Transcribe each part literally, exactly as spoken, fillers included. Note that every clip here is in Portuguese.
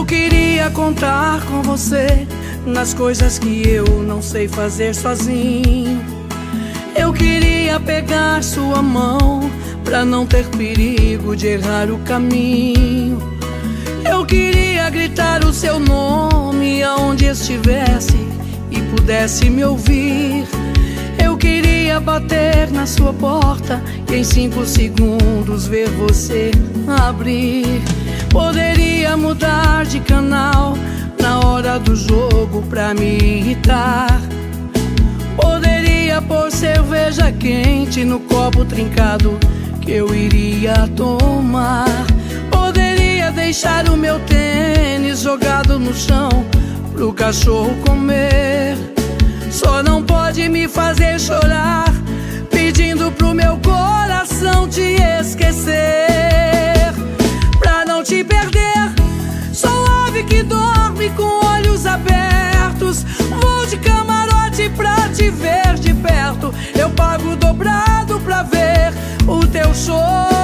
Eu queria contar com você nas coisas que eu não sei fazer sozinho. Eu queria pegar sua mão pra não ter perigo de errar o caminho. Eu queria gritar o seu nome aonde estivesse e pudesse me ouvir. Eu queria bater na sua porta e em cinco segundos ver você abrir. Poderia mudar de canal na hora do jogo pra me irritar. Poderia pôr cerveja quente no copo trincado que eu iria tomar. Poderia deixar o meu tênis jogado no chão pro cachorro comer. Só não pode me fazer chorar pedindo pro meu coração te esquecer. Pra não te perder, sou ave que dorme com olhos abertos. Vou de camarote pra te ver de perto. Eu pago dobrado pra ver o teu show.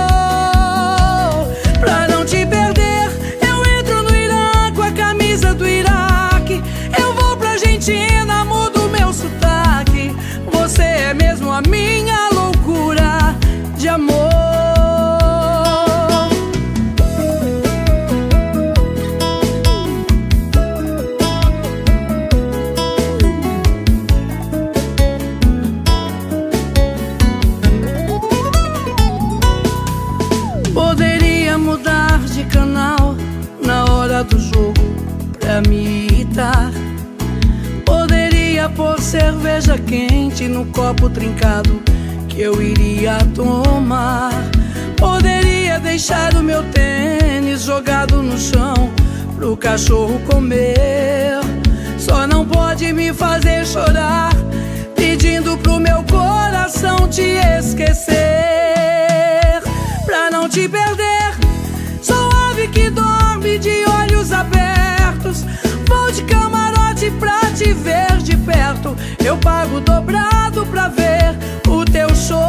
Pra não te perder, eu entro no Irã com a camisa do Iraque. Eu vou pra Argentina, mudo meu sotaque. Você é mesmo a minha loucura de amor. Poderia mudar de canal na hora do jogo pra me irritar. Poderia pôr cerveja quente no copo trincado que eu iria tomar. Poderia deixar o meu tênis jogado no chão pro cachorro comer. Só não pode me fazer chorar pedindo pro meu coração te esquecer. Pra não te perder, sou ave que dorme de olhos abertos. Vou de camarote pra te ver de perto. Eu pago dobrado pra ver o teu show.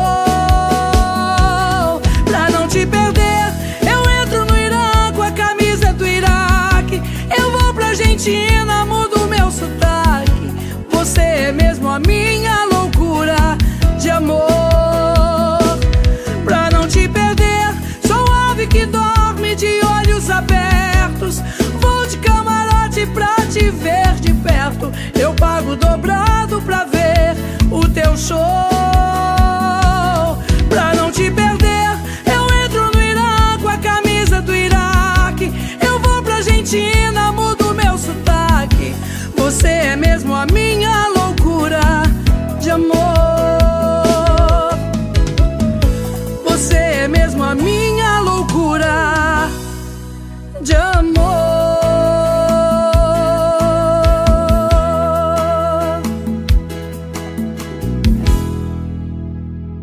Pra não te perder, eu entro no Irã com a camisa do Iraque. Eu vou pra Argentina, mudo meu sotaque. Você é mesmo a minha loucura de amor. Pra não te perder, sou ave que dorme de olhos abertos. Vou de camarote pra te ver de perto. Eu pago dobrado pra ver o teu show. Pra não te perder, eu entro no Irã com a camisa do Iraque. Eu vou pra Argentina, mudo meu sotaque. Você é mesmo a minha loucura